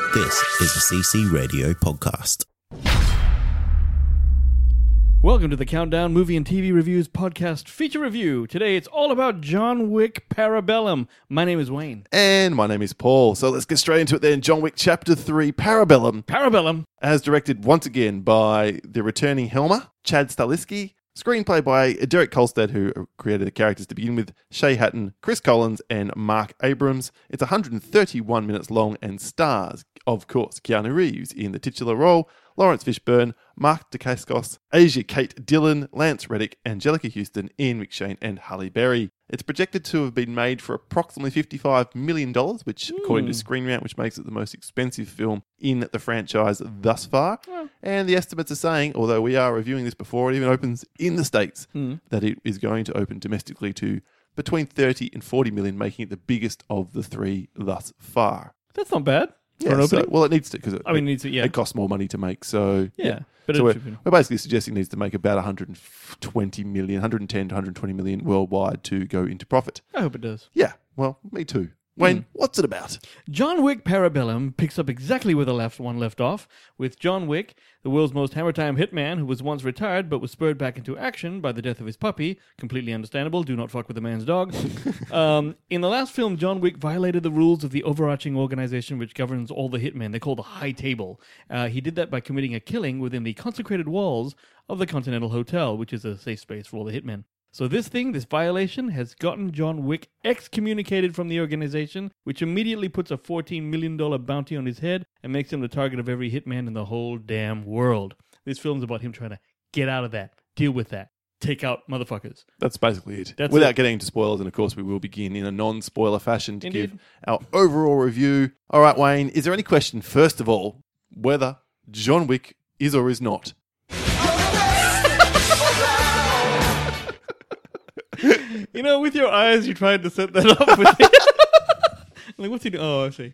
This is a CC Radio podcast. Welcome to the Countdown Movie and TV Reviews podcast feature review. Today it's all about John Wick Parabellum. My name is Wayne. And my name is Paul. So let's get straight into it then. John Wick Chapter 3, Parabellum. Parabellum. As directed once again by the returning Helmer, Chad Stahelski. Screenplay by Derek Kolstad, who created the characters to begin with, Shay Hatton, Chris Collins, and Mark Abrams. It's 131 minutes long and stars, of course, Keanu Reeves in the titular role, Lawrence Fishburne, Mark Dacascos, Asia Kate Dillon, Lance Reddick, Angelica Houston, Ian McShane, and Halle Berry. It's projected to have been made for approximately $55 million, which, according to Screen Rant, which makes it the most expensive film in the franchise thus far. And the estimates are saying, although we are reviewing this before it even opens in the States, that it is going to open domestically to between 30 and 40 million, making it the biggest of the three thus far. That's not bad. Yeah, well, it needs to, because it costs more money to make. So but so we're basically suggesting it needs to make about 120 million, 110 to 120 million worldwide to go into profit. I hope it does. Yeah, well, me too. Wayne, what's it about? John Wick Parabellum picks up exactly where the last one left off, with John Wick, the world's most hammer-time hitman who was once retired but was spurred back into action by the death of his puppy. Completely understandable. Do not fuck with the man's dog. In the last film, John Wick violated the rules of the overarching organization which governs all the hitmen. They call the High Table. He did that by committing a killing within the consecrated walls of the Continental Hotel, which is a safe space for all the hitmen. So this violation, has gotten John Wick excommunicated from the organization, which immediately puts a $14 million bounty on his head and makes him the target of every hitman in the whole damn world. This film's about him trying to get out of that, deal with that, take out motherfuckers. That's basically it. Without getting into spoilers, and of course we will begin in a non-spoiler fashion to give our overall review. All right, Wayne, is there any question, first of all, whether John Wick is or is not? You know, with your eyes, you tried to set that up with it. Like, what's he doing? Oh, I see.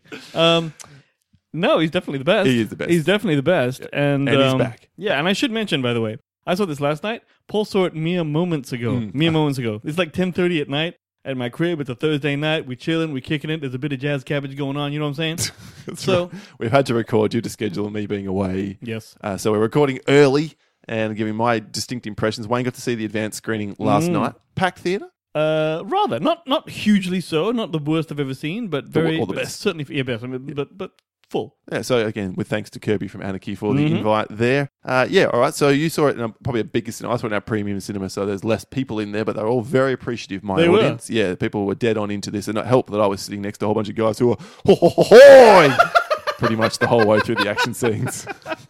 No, he's definitely the best. He is the best. He's definitely the best. Yeah. And he's back. Yeah, and I should mention, by the way, I saw this last night. Paul saw it mere moments ago. It's like 10:30 at night at my crib. It's a Thursday night. We're chilling. We're kicking it. There's a bit of jazz cabbage going on. You know what I'm saying? Right. We've had to record due to schedule and me being away. Yes. So we're recording early and giving my distinct impressions. Wayne got to see the advanced screening last night. Packed theatre? Rather. Not hugely so. Not the worst I've ever seen, but very... Or the best. Certainly, yeah, best. I mean, but full. Yeah, so again, with thanks to Kirby from Anarchy for the invite there. Yeah, all right, so you saw it in probably a bigger cinema. I saw it in our premium cinema, so there's less people in there, but they're all very appreciative, my audience. Were. Yeah, people were dead on into this, and it helped that I was sitting next to a whole bunch of guys who were ho-ho-ho-hoy pretty much the whole way through the action scenes.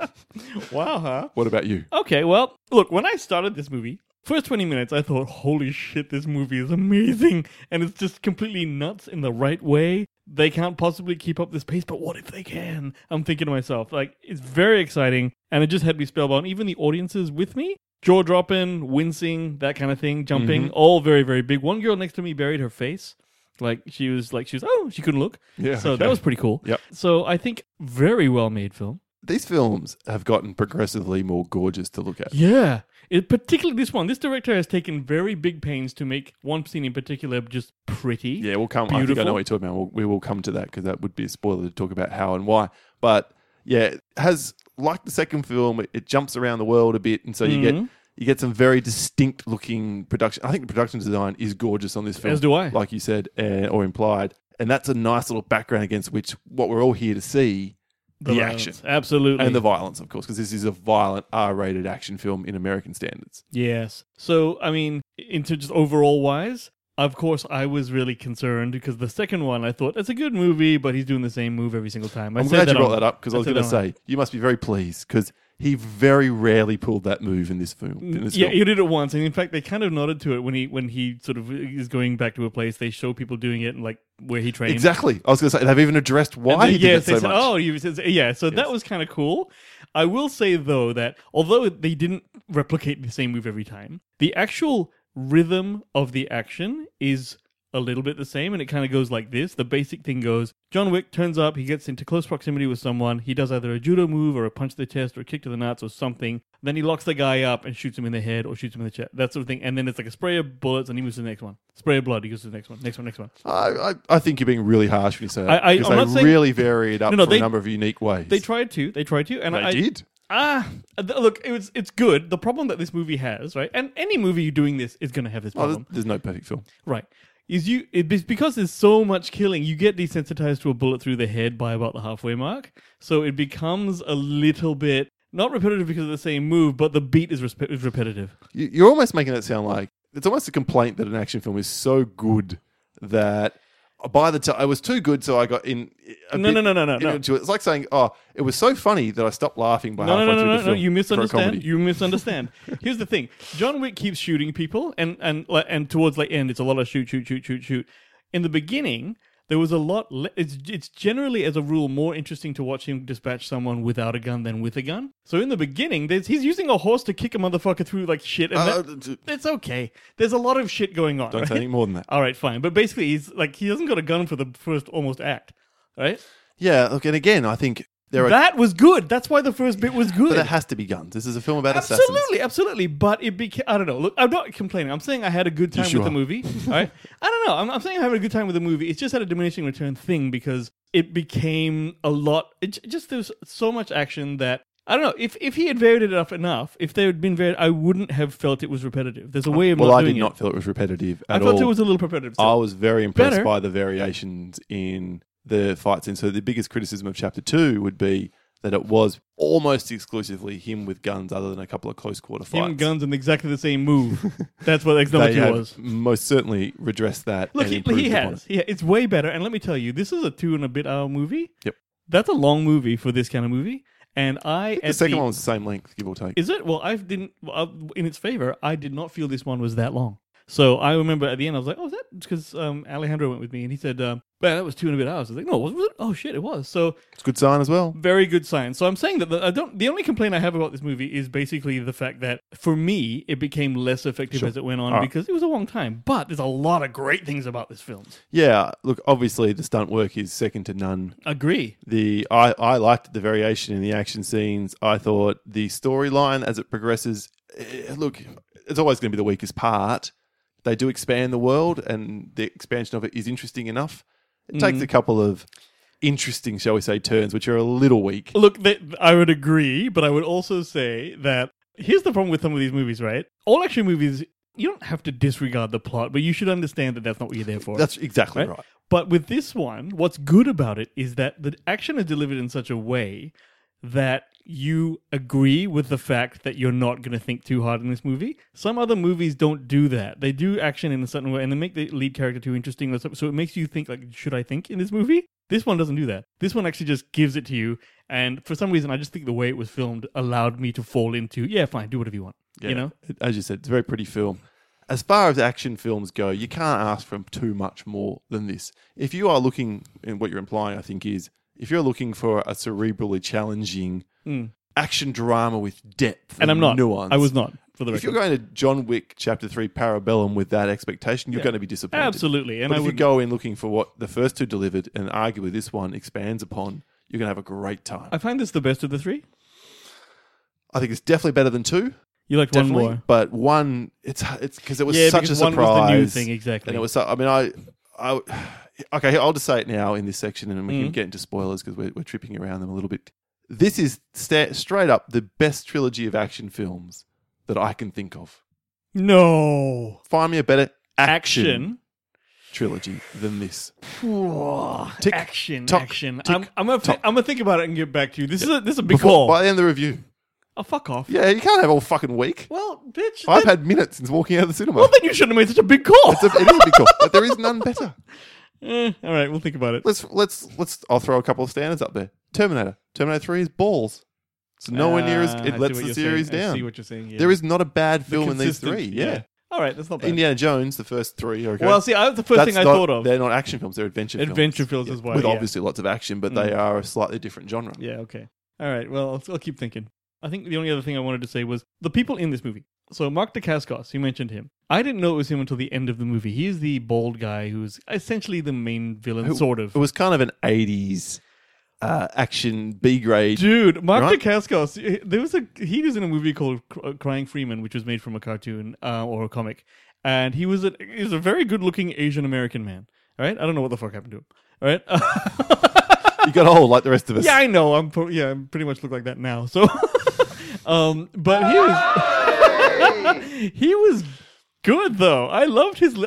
Wow, huh? What about you? Okay, well, look, when I started this movie, first 20 minutes, I thought, holy shit, this movie is amazing. And it's just completely nuts in the right way. They can't possibly keep up this pace, but what if they can? I'm thinking to myself, like, it's very exciting. And it just had me spellbound. Even the audiences with me, jaw-dropping, wincing, that kind of thing, jumping, all very, very big. One girl next to me buried her face. She couldn't look. Yeah. So that was pretty cool. Yep. So I think very well made film. These films have gotten progressively more gorgeous to look at. Yeah. Particularly this one. This director has taken very big pains to make one scene in particular just pretty. Yeah, we'll come. Beautiful. I think I know what you're talking about. We will come to that because that would be a spoiler to talk about how and why. But yeah, it has, like the second film, it jumps around the world a bit, and so you get some very distinct looking production. I think the production design is gorgeous on this film. As do I. Like you said, or implied. And that's a nice little background against which what we're all here to see. The action. Absolutely. And the violence, of course, because this is a violent R-rated action film in American standards. Yes. So, I mean, into just overall wise, of course, I was really concerned because the second one, I thought, it's a good movie, but he's doing the same move every single time. I'm glad you brought that up because I was going to say, you must be very pleased because he very rarely pulled that move in this film. He did it once. And in fact, they kind of nodded to it when he sort of is going back to a place. They show people doing it and like where he trained. Exactly. I was going to say, they've even addressed why he did it so much. So that was kind of cool. I will say, though, that although they didn't replicate the same move every time, the actual rhythm of the action is a little bit the same, and it kind of goes like this. The basic thing goes, John Wick turns up, he gets into close proximity with someone, he does either a judo move or a punch to the chest or a kick to the nuts or something, then he locks the guy up and shoots him in the head or shoots him in the chest, that sort of thing, and then it's like a spray of bullets and he moves to the next one. Spray of blood, he goes to the next one, next one. I think you're being really harsh when you say that. I'm because not they saying- really vary it up No, for they- a number of unique ways. They tried to, and They did. Look, it's good. The problem that this movie has, right, and any movie doing this is going to have this Oh, problem. there's no perfect film. Right. It's because there's so much killing, you get desensitized to a bullet through the head by about the halfway mark. So it becomes a little bit, not repetitive because of the same move, but the beat is repetitive. You're almost making it sound like it's almost a complaint that an action film is so good that by the time it was too good, so I got in. No. Into it. It's like saying, "Oh, it was so funny that I stopped laughing by halfway through the film." You for a misunderstand. comedy. You misunderstand. Here's the thing: John Wick keeps shooting people, and towards the end, it's a lot of shoot. In the beginning, there was a lot. It's generally, as a rule, more interesting to watch him dispatch someone without a gun than with a gun. So in the beginning, he's using a horse to kick a motherfucker through like shit, and it's okay. There's a lot of shit going on. Don't right? say any more than that. All right, fine. But basically, he hasn't got a gun for the first almost act, right? Yeah, look, and again, I think there are. That was good. That's why the first bit was good. But it has to be guns. This is a film about assassins. Absolutely. But it became, I don't know. Look, I'm not complaining. I'm saying I had a good time with the movie. All right. I don't know. I'm saying I had a good time with the movie. It's just had a diminishing return thing because it became a lot. There's so much action that, I don't know. If he had varied it up enough, if there had been varied, I wouldn't have felt it was repetitive. There's a way of not doing it. I did not feel it was repetitive at I all. felt it was a little repetitive. I was very impressed Better. by the variations in the fight scene. So the biggest criticism of Chapter 2 would be that it was almost exclusively him with guns other than a couple of close quarter fights. Him, guns, and exactly the same move. That's what X number They 2 have was. most certainly redressed that. Look, and he improved upon has. it. Yeah, it's way better. And let me tell you, this is a 2.5-hour movie. Yep. That's a long movie for this kind of movie. And The second one was the same length, give or take. Is it? Well, in its favor, I did not feel this one was that long. So I remember at the end, I was like, oh, is that? Because Alejandro went with me and he said, man, that was 2.5 hours. I was like, no, was it? Oh, shit, it was. So It's a good sign as well. very good sign. So I'm saying that the only complaint I have about this movie is basically the fact that for me, it became less effective as it went on because it was a long time. But there's a lot of great things about this film. Yeah, look, obviously the stunt work is second to none. Agree. I liked the variation in the action scenes. I thought the storyline as it progresses, look, it's always going to be the weakest part. They do expand the world, and the expansion of it is interesting enough. It takes a couple of interesting, shall we say, turns, which are a little weak. Look, I would agree, but I would also say that here's the problem with some of these movies, right? All action movies, you don't have to disregard the plot, but you should understand that that's not what you're there for. That's exactly right. But with this one, what's good about it is that the action is delivered in such a way that you agree with the fact that you're not going to think too hard in this movie. Some other movies don't do that. They do action in a certain way, and they make the lead character too interesting, so it makes you think, like, should I think in this movie? This one doesn't do that. This one actually just gives it to you, and for some reason, I just think the way it was filmed allowed me to fall into, yeah, fine, do whatever you want. Yeah, You know? as you said, it's a very pretty film. As far as action films go, you can't ask for too much more than this. If you are looking, and what you're implying, I think, is if you're looking for a cerebrally challenging action drama with depth And I'm not. nuance, I was not, for the if record. you're going to John Wick Chapter 3 Parabellum with that expectation, you're going to be disappointed. Absolutely. And But I if you would go in looking for what the first two delivered, and arguably this one expands upon, you're going to have a great time. I find this the best of the three. I think it's definitely better than two. You liked Definitely, one more. but one, it's because it was Yeah, such because a one surprise. was the new thing, exactly. And it was so, I mean, okay, I'll just say it now in this section, and we can get into spoilers because we're tripping around them a little bit. This is straight up the best trilogy of action films that I can think of. No. Find me a better Action. trilogy than this. Tick, action. tock, Action. tick, I'm gonna think about it and get back to you. This is a big Before, call. by the end of the review. Oh, fuck off. Yeah, you can't have all fucking week. Well, bitch. I've had minutes since walking out of the cinema. Well, then you shouldn't have made such a big call. It is a big call, but there is none better. All right, we'll think about it. Let's. I'll throw a couple of standards up there. Terminator 3 is balls. It's nowhere near as I it see lets what the you're series saying. I down. see what you're saying. Yeah. There is not a bad The film in these consistent- three. Yeah. All right, that's not bad. Indiana Jones, the first three. Okay. Well, see, that's the first thing I thought of. They're not action films. They're adventure films. Adventure films as well, with yeah. obviously lots of action, but they are a slightly different genre. Yeah, okay. All right, well, I'll keep thinking. I think the only other thing I wanted to say was the people in this movie. So Mark Dacascos, you mentioned him. I didn't know it was him until the end of the movie. He's the bald guy who's essentially the main villain, sort of. It was kind of an 80s action B grade. Dude, Mark right? Dacascos, he was in a movie called Crying Freeman, which was made from a cartoon or a comic. And he was a very good-looking Asian American man. All right? I don't know what the fuck happened to him. All right? You got old like the rest of us. Yeah, I know. I pretty much look like that now. So, but he was good though. I loved his.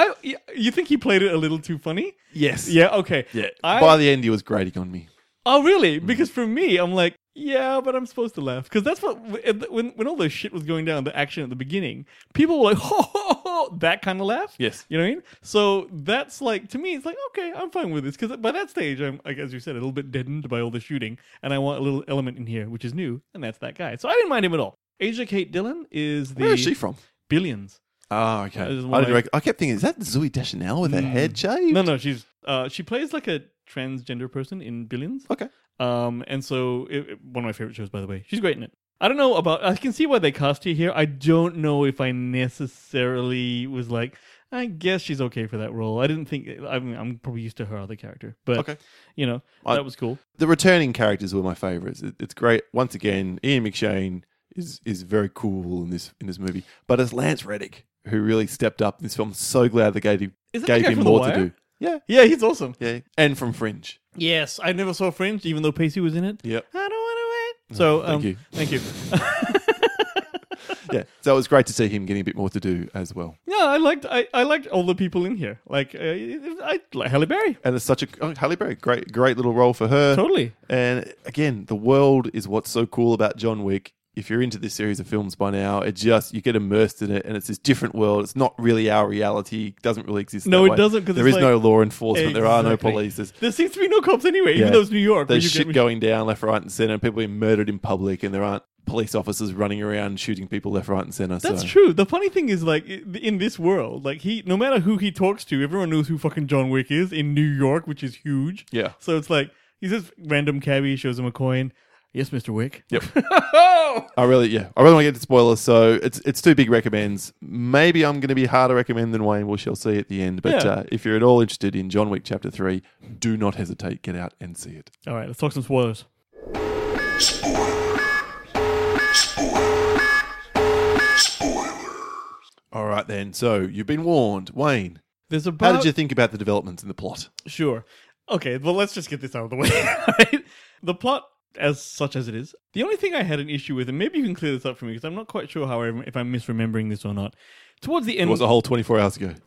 You think he played it a little too funny? Yes. Yeah. Okay. Yeah. By the end, he was grating on me. Oh, really? Because for me, I'm like, yeah, but I'm supposed to laugh because that's what when all this shit was going down, the action at the beginning, people were like, ho ho ho, that kind of laugh. Yes. You know what I mean? So that's like, to me, it's like, okay, I'm fine with this because by that stage, I'm, like, as you said, a little bit deadened by all the shooting, and I want a little element in here which is new, and that's that guy. So I didn't mind him at all. Asia Kate Dillon is the Where is she from? Billions. Oh, okay. That is I one didn't of I kept thinking, is that Zooey Deschanel with her head shaved? No, she's she plays like a transgender person in Billions. Okay. And so one of my favorite shows, by the way. She's great in it. I don't know about. I can see why they cast her here. I don't know if I necessarily was like, I guess she's okay for that role. I didn't think. I mean, I'm probably used to her other character, but Okay. you know, that was cool. The returning characters were my favorites. It's great. Once again, Ian McShane is very cool in this movie. But as Lance Reddick, who really stepped up in this film, I'm so glad they gave Is that the guy him from The more to Wire? do. Yeah. Yeah, he's awesome. Yeah. And from Fringe. Yes, I never saw Fringe, even though Pacey was in it. Yep. I don't want to wait. So Thank you. Thank you. Yeah. So it was great to see him getting a bit more to do as well. Yeah, I liked all the people in here. Like I like Halle Berry. And it's such a Halle Berry, great little role for her. Totally. And again, the world is what's so cool about John Wick. If you're into this series of films by now, you get immersed in it, and it's this different world. It's not really our reality. It doesn't really exist. No, that it way. doesn't, 'cause there it's is like- no law enforcement. There are no Exactly. police. There seems to be no cops anyway, even though it's New York. There's where you shit get- going down left, right, and center. People being murdered in public, and there aren't police officers running around shooting people left, right, and center. That's so. true. The funny thing is, like, in this world, like, no matter who he talks to, everyone knows who fucking John Wick is in New York, which is huge. Yeah. So it's like, he's this random cabbie, shows him a coin. Yes, Mr. Wick. Yep. Oh! I really want to get to spoilers, so it's two big recommends. Maybe I'm going to be harder recommend than Wayne. We shall see at the end. But Yeah. if you're at all interested in John Wick Chapter 3, do not hesitate. Get out and see it. All right, let's talk some spoilers. All right, then. So you've been warned. Wayne, There's how about... did you think about the developments in the plot? Sure. Okay, well, let's just get this out of the way. Right? The plot, as such as it is, the only thing I had an issue with, and maybe you can clear this up for me, because I'm not quite sure if I'm misremembering this or not. Towards the It end... was a whole 24 hours ago.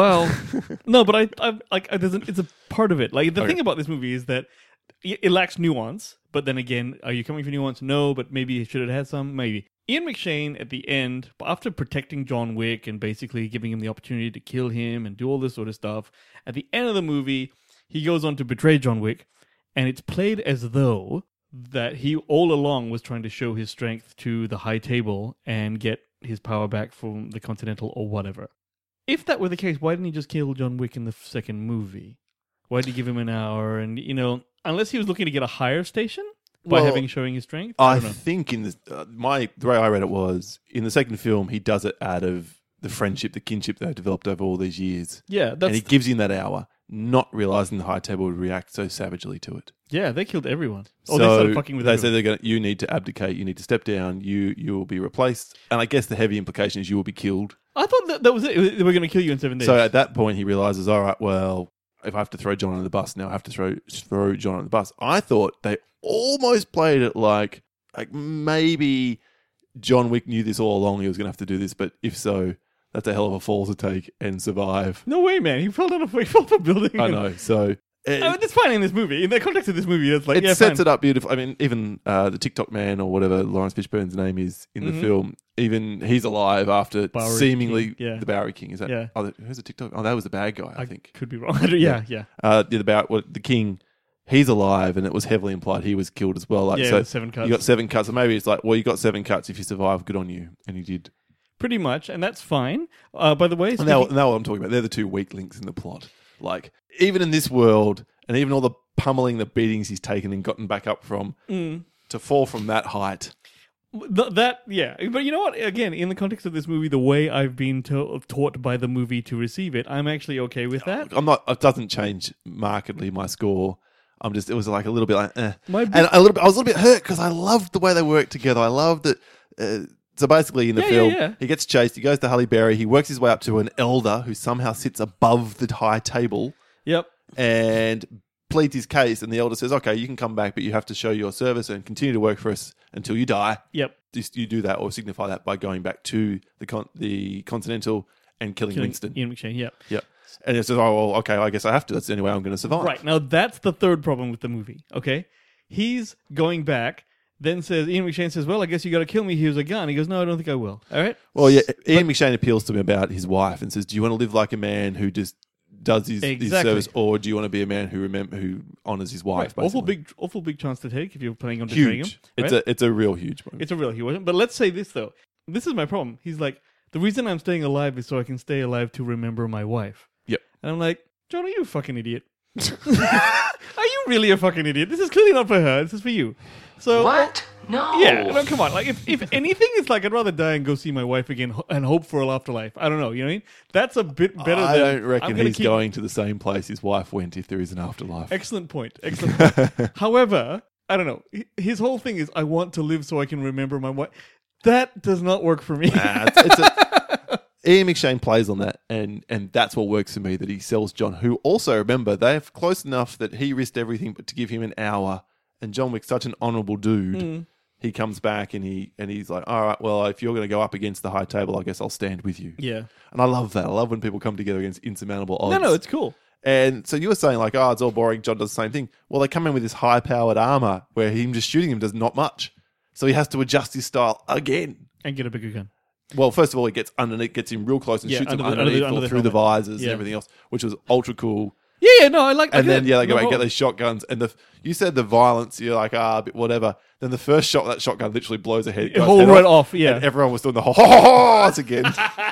No, but it's a part of it. Like, the Okay. thing about this movie is that it lacks nuance, but then again, are you coming for nuance? No, but maybe should it have some? Maybe. Ian McShane, at the end, after protecting John Wick and basically giving him the opportunity to kill him and do all this sort of stuff, at the end of the movie, he goes on to betray John Wick, and it's played as though that he all along was trying to show his strength to the High Table and get his power back from the Continental or whatever. If that were the case, why didn't he just kill John Wick in the second movie? Why did he give him an hour? And, unless he was looking to get a higher station by Well, showing his strength? I don't know. think in the way I read it was, in the second film, he does it out of the friendship, the kinship they've developed over all these years. Yeah, And he gives him that hour, not realizing the High Table would react so savagely to it. yeah, they killed everyone. So They started fucking with they everyone. said you need to abdicate, you need to step down, you will be replaced. And I guess the heavy implication is you will be killed. I thought that was it. They were going to kill you in 7 days. So at that point, he realizes, all right, well, if I have to throw John on the bus now, I have to throw John on the bus. I thought they almost played it like maybe John Wick knew this all along. He was going to have to do this, but if so, that's a hell of a fall to take and survive. No way, man. He fell down a building. I know. So I mean, that's fine in this movie. In the context of this movie, it's like, it yeah, sets fine. it up beautiful. I mean, even the TikTok man or whatever Lawrence Fishburne's name is in the film, even he's alive after Bowery seemingly King, yeah. the Bowery King. Is that? Yeah. Oh, who's the TikTok? Oh, that was the bad guy. I think. Could be wrong. yeah. The King. He's alive, and it was heavily implied he was killed as well. Like, Yeah, so 7 cuts. You got 7 cuts, so maybe it's like, well, you got 7 cuts. If you survive, good on you, and he did. Pretty much, and that's fine. By the way, And now what I'm talking about, they're the two weak links in the plot. Like, even in this world, and even all the pummeling, the beatings he's taken and gotten back up from, to fall from that height. Yeah. But you know what? Again, in the context of this movie, the way I've been taught by the movie to receive it, I'm actually okay with that. I'm not. It doesn't change markedly my score. It was like a little bit like, eh. My And I was a little bit hurt because I loved the way they worked together. I loved that. So basically, in the film, he gets chased. He goes to Halle Berry. He works his way up to an elder who somehow sits above the high table Yep. and pleads his case. And the elder says, "Okay, you can come back, but you have to show your service and continue to work for us until you die." Yep. You do that or signify that by going back to the Continental and killing Winston. Ian McShane, yep. Yep. And it says, "Oh, well, okay, I guess I have to. That's the only way I'm going to survive." Right. Now, that's the third problem with the movie, okay? He's going back, then says, Ian McShane says, well, I guess you got to kill me. Here's a gun. He goes, no, I don't think I will. All right? Well, yeah, Ian McShane appeals to him about his wife and says, do you want to live like a man who just does his service, or do you want to be a man who honors his wife? Right. Awful big chance to take if you're planning on betraying him. Right? It's a real huge moment. It's a real huge one. But let's say this, though. This is my problem. He's like, the reason I'm staying alive is so I can stay alive to remember my wife. Yep. And I'm like, John, are you a fucking idiot? Are you really a fucking idiot? This is clearly not for her. This is for you. So What? No. Yeah, no, come on. Like, if anything, it's like I'd rather die and go see my wife again and hope for an afterlife. I don't know. You know what I mean? That's a bit better. I than, don't reckon he's going to the same place his wife went if there is an afterlife. Excellent point. Excellent point. However, I don't know. His whole thing is, I want to live so I can remember my wife. That does not work for me. Ian McShane plays on that, and that's what works for me, that he sells John, who also, remember, they're close enough that he risked everything but to give him an hour, and John Wick's such an honourable dude. He comes back and he's like, all right, well, if you're going to go up against the high table, I guess I'll stand with you. Yeah. And I love that. I love when people come together against insurmountable odds. No, it's cool. And so you were saying like, oh, it's all boring, John does the same thing. Well, they come in with this high-powered armour where him just shooting him does not much. So he has to adjust his style again. And get a bigger gun. Well, first of all, he gets underneath, gets him real close and shoots him underneath or through the visors and everything else, which was ultra cool. Yeah, no, I like that. And then, they go back and get these shotguns. And you said the violence, you're like, bit whatever. Then the first shot, that shotgun literally blows a head. Whole right off, yeah. And everyone was doing the ho-ho-ho-ho's again.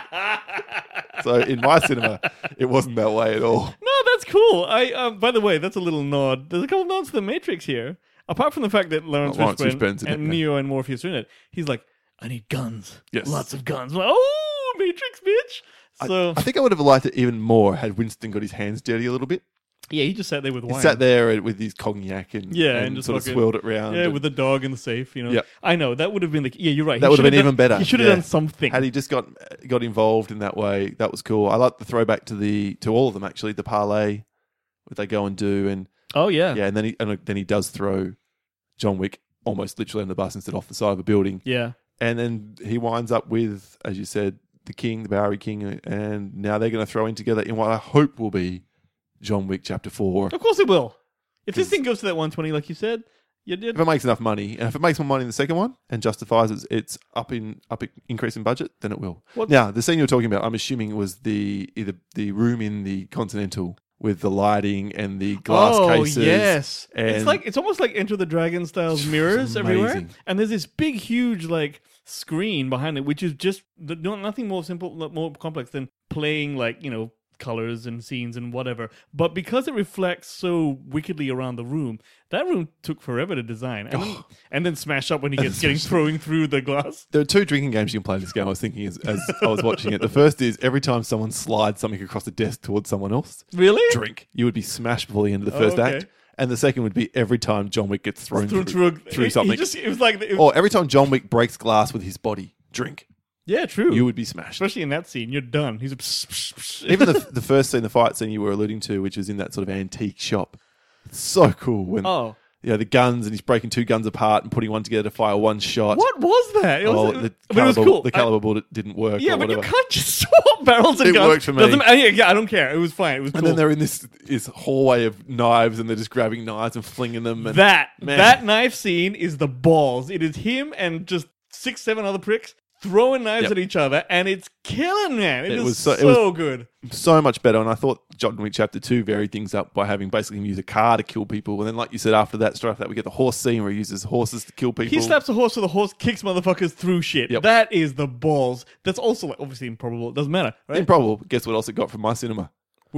So in my cinema, it wasn't that way at all. No, that's cool. By the way, that's a little nod. There's a couple nods to the Matrix here. Apart from the fact that Lawrence Fishburne and Neo and Morpheus are in it, he's like, I need guns. Yes. Lots of guns. I'm like, oh, Matrix, bitch. So I think I would have liked it even more had Winston got his hands dirty a little bit. yeah, he just sat there with wine. He sat there with his cognac and just sort of fucking- swirled it around. Yeah, and with the dog in the safe, you know. Yep. I know, that would have been yeah, you're right. That would have been even better. He should have done something. Had he just got involved in that way, that was cool. I like the throwback to all of them actually, the parlay that they go and do, and Oh, yeah. and then he does throw John Wick almost literally on the bus instead off the side of a building. Yeah. And then he winds up with, as you said, the king, the Bowery King, and now they're going to throw in together in what I hope will be John Wick Chapter 4. Of course it will. If this thing goes to that 120, like you said, you did. If it makes enough money, and if it makes more money in the second one and justifies its increase in budget, then it will. Now, the scene you're talking about, I'm assuming it was the room in the Continental with the lighting and the glass cases. Oh, yes. And It's almost like Enter the Dragon styles mirrors everywhere. amazing. And there's this big, huge, like, screen behind it, which is just nothing more simple, more complex than playing, like, you know, colors and scenes and whatever. But because it reflects so wickedly around the room, that room took forever to design. And then smash up when he gets throwing through the glass. There are two drinking games you can play in this game. I was thinking as I was watching it. The first is every time someone slides something across the desk towards someone else, Really? drink. You would be smashed before the end of the first okay. act. And the second would be every time John Wick gets thrown through something. It was like... Or every time John Wick breaks glass with his body, drink. yeah, true. You would be smashed. Especially in that scene, you're done. He's Even the first scene, the fight scene you were alluding to, which is in that sort of antique shop. It's so cool when the guns, and he's breaking two guns apart and putting one together to fire one shot. What was that? It was cool. The caliber bullet didn't work. Yeah, or but you whatever. can't just swap barrels and It guns. worked for me. Yeah, I don't care. It was fine. It was cool. And then they're in this hallway of knives, and they're just grabbing knives and flinging them. And that man. knife scene is the balls. It is him and just 6-7 other pricks throwing knives at each other, and it's killing, man. It was so good. So much better. And I thought John Wick Chapter 2 varied things up by having basically him use a car to kill people. And then, like you said, straight after that, we get the horse scene where he uses horses to kill people. He slaps a horse so the horse kicks motherfuckers through shit. Yep. That is the balls. That's also like, obviously improbable. It doesn't matter, right? Improbable. Guess what else it got from my cinema?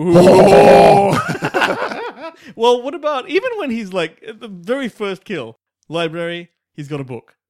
Well, what about even when he's like at the very first kill, library, he's got a book.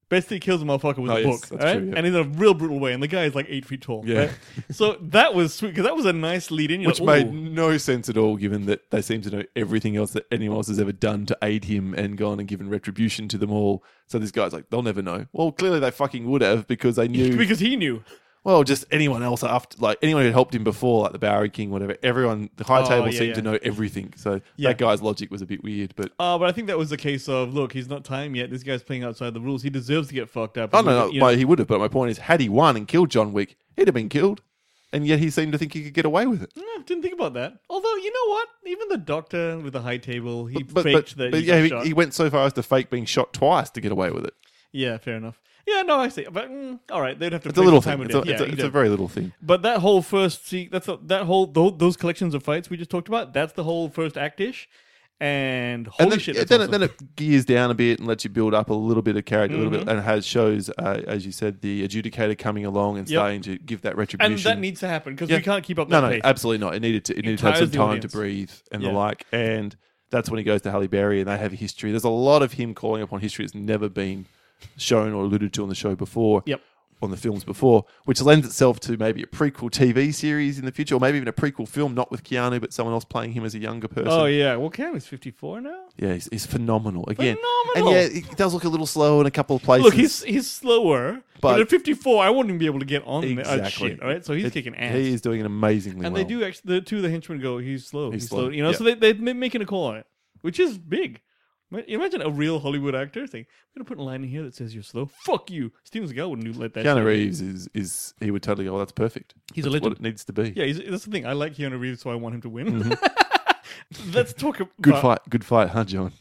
best he kills a motherfucker with a book, that's right? true, yeah. And in a real brutal way. And the guy is like 8 feet tall. Yeah. Right? So that was sweet because that was a nice lead in. Which made no sense at all, given that they seem to know everything else that anyone else has ever done to aid him and gone and given retribution to them all. So this guy's like, they'll never know. Well, clearly they fucking would have because they knew. because he knew. Well, just anyone else after, like anyone who had helped him before, like the Bowery King, whatever. Everyone, the high table seemed to know everything. So that guy's logic was a bit weird. But I think that was the case of, look, he's not time yet. This guy's playing outside the rules. He deserves to get fucked up. oh no, he would have. But my point is, had he won and killed John Wick, he'd have been killed. And yet he seemed to think he could get away with it. Didn't think about that. Although, you know what? Even the doctor with the high table, he But faked that he got shot. he went so far as to fake being shot twice to get away with it. Yeah, fair enough. Yeah, no, I see. But all right, they'd have to. It's a little time thing. of It's, death. it's a very little thing. But that whole first those collections of fights we just talked about. That's the whole first act-ish. And holy shit, that's awesome. Then it gears down a bit and lets you build up a little bit of character, a little bit, and shows, as you said, the adjudicator coming along and starting to give that retribution. And that needs to happen because we can't keep up that pace. No, absolutely not. It needed to have some time to breathe and the like. And that's when he goes to Halle Berry and they have a history. There's a lot of him calling upon history that's never been shown or alluded to on the show before. Yep. On the films before, which lends itself to maybe a prequel TV series in the future, or maybe even a prequel film, not with Keanu, but someone else playing him as a younger person. Oh, yeah. Well, Keanu's 54 now. Yeah, he's phenomenal. Again. Phenomenal. And yeah, he does look a little slow in a couple of places. Look, he's slower, but But- at 54, I wouldn't even be able to get on that Exactly. shit, all right? So he's kicking ass. He is doing it amazingly and well. they do actually, the two of the henchmen go, he's slow. He's slow. You know, Yeah. so they're making a call on it, which is big. Imagine a real Hollywood actor saying, I'm going to put a line in here that says you're slow. Fuck you. Steven Seagal wouldn't let that Keanu shit. Reeves is he would totally go, that's perfect. He's a That's legend. what it needs to be. Yeah, that's the thing. I like Keanu Reeves, so I want him to win. Let's talk about... Good fight, huh, John?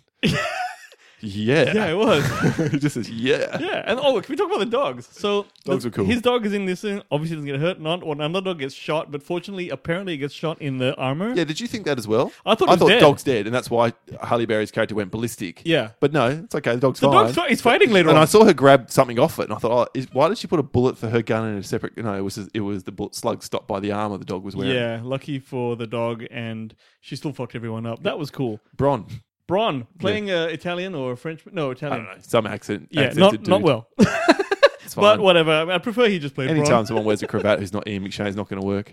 Yeah. Yeah, it was. He just says, yeah. Yeah, and can we talk about the dogs? So Dogs are cool. His dog is in this thing. Obviously, doesn't get hurt. Another dog gets shot, but fortunately, apparently, it gets shot in the armor. Yeah, did you think that as well? I thought it was dead. Dog's dead, and that's why Halle Berry's character went ballistic. Yeah. But no, it's okay. The dog's The fine. dog's he's fighting later And on. I saw her grab something off it, and I thought, why did she put a bullet for her gun in a separate? No, it was the bullet slug stopped by the armor the dog was wearing. Yeah, lucky for the dog, and she still fucked everyone up. That was cool. Bron. Braun playing Italian or French? No, I Italian. don't know, some accent. Yeah, accented not dude. well. It's fine. But whatever. I prefer he just played Anytime Braun. someone wears a cravat who's not Ian McShane's not going to work.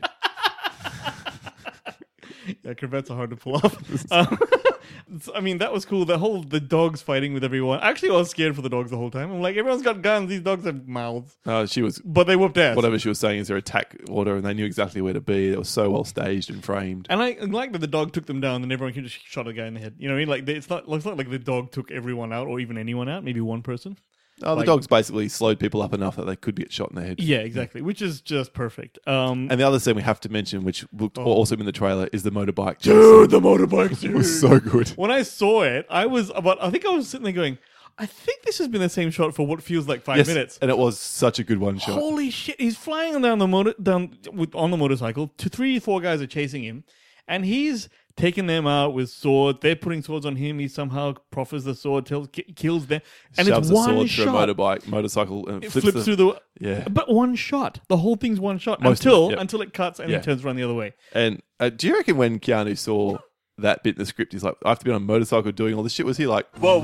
Yeah, cravats are hard to pull off. I mean, that was cool. The dogs fighting with everyone. Actually, I was scared for the dogs the whole time. I'm like, everyone's got guns. These dogs have mouths. She was. But they whooped ass. Whatever she was saying is their attack order, and they knew exactly where to be. It was so well staged and framed. And I like that the dog took them down and everyone can just shot a guy in the head. You know what I mean? Like, it's not like the dog took everyone out or even anyone out. Maybe one person. Oh, the dogs basically slowed people up enough that they could get shot in the head. Yeah, exactly. Which is just perfect. And the other scene we have to mention, which looked awesome in the trailer, is the motorbike. Dude, the motorbike scene was so good. When I saw it, I think I was sitting there going, I think this has been the same shot for what feels like 5 minutes. And it was such a good one shot. Holy shit! He's flying down on the motorcycle. 3-4 guys are chasing him, and he's taking them out with swords. They're putting swords on him. He somehow proffers the sword, kills them, and shoves it's a one sword shot. through a motorcycle, and It flips through the but one shot. The whole thing's one shot until it cuts and it turns around the other way. And do you reckon when Keanu saw that bit in the script, he's like, I have to be on a motorcycle doing all this shit? Was he like, whoa,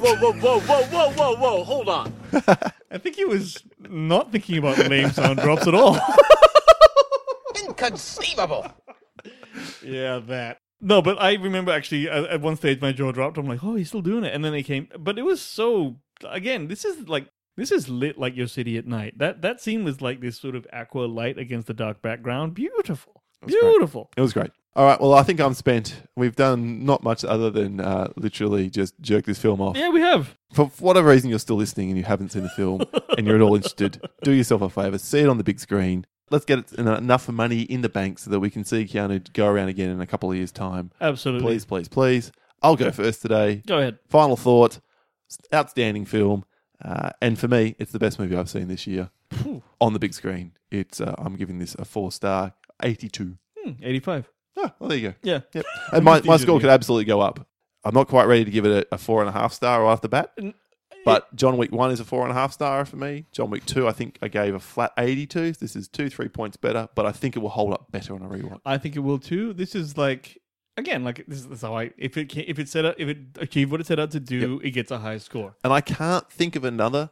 hold on. I think he was not thinking about lame sound drops at all. Inconceivable. Yeah, that. No, but I remember actually at one stage my jaw dropped. I'm like, oh, he's still doing it. And then they came. But it was so, again, this is lit like your city at night. That scene was like this sort of aqua light against the dark background. Beautiful. Beautiful. It was great. All right, well, I think I'm spent. We've done not much other than literally just jerk this film off. Yeah, we have. For whatever reason you're still listening and you haven't seen the film and you're at all interested, do yourself a favour. See it on the big screen. Let's get enough money in the bank so that we can see Keanu go around again in a couple of years' time. Absolutely. Please, please, please. I'll go first today. Go ahead. Final thought. Outstanding film. And for me, it's the best movie I've seen this year. On the big screen. It's I'm giving this a 4-star, 82. 85. Oh, well, there you go. Yeah. Yep. And my score could absolutely go up. I'm not quite ready to give it a 4.5 star right off the bat. But John Wick 1 is a 4.5 star for me. John Wick 2, I think I gave a flat 82. This is 2-3 points better, but I think it will hold up better on a rewatch. I think it will too. This is like, again, like this is how if it achieved what it set out to do, it gets a high score. And I can't think of another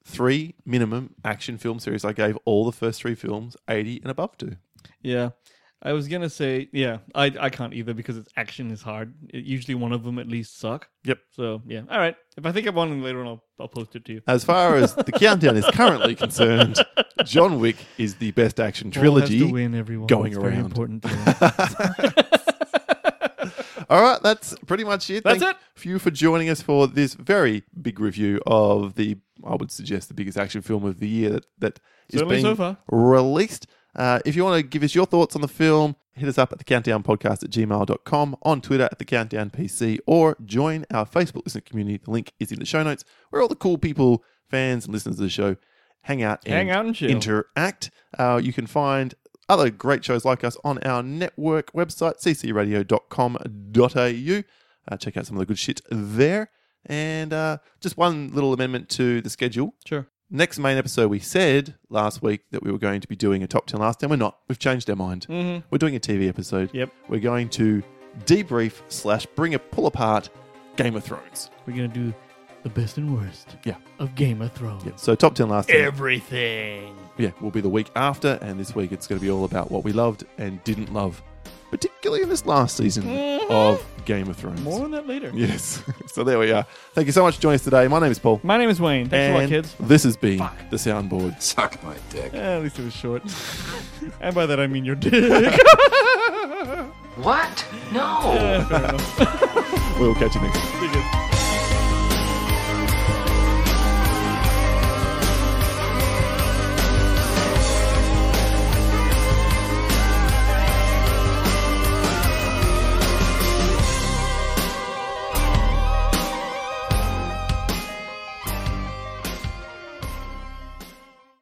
3 minimum action film series I gave all the first 3 films 80 and above to. Yeah. I was going to say, yeah, I can't either because action is hard. Usually one of them at least suck. Yep. So, yeah. All right. If I think of one later on, I'll post it to you. As far as the countdown is currently concerned, John Wick is the best action trilogy Paul has to win, everyone. going It's very around. important to him. All right, that's pretty much it. That's Thank you for joining us for this very big review of I would suggest, the biggest action film of the year that is Certainly being so far. released. If you want to give us your thoughts on the film, hit us up at thecountdownpodcast@gmail.com, on Twitter at thecountdownpc, or join our Facebook listener community. The link is in the show notes, where all the cool people, fans and listeners of the show hang out and chill. interact. You can find other great shows like us on our network website, ccradio.com.au. Check out some of the good shit there. And just one little amendment to the schedule. Sure. Next main episode, we said last week that we were going to be doing a top 10 last time. We're not. We've changed our mind. Mm-hmm. We're doing a TV episode. Yep. We're going to debrief / pull apart Game of Thrones. We're going to do the best and worst of Game of Thrones. Yeah. So top 10 last time. Everything. Yeah, will be the week after. And this week it's going to be all about what we loved and didn't love, particularly in this last season of Game of Thrones. More on that later. Yes. So there we are. Thank you so much for joining us today. My name is Paul. My name is Wayne. Thanks a lot, And kids. this has been The Soundboard. Suck my dick. At least it was short. And by that I mean your dick. What? No. Yeah, fair enough. We'll catch you next time. See you guys.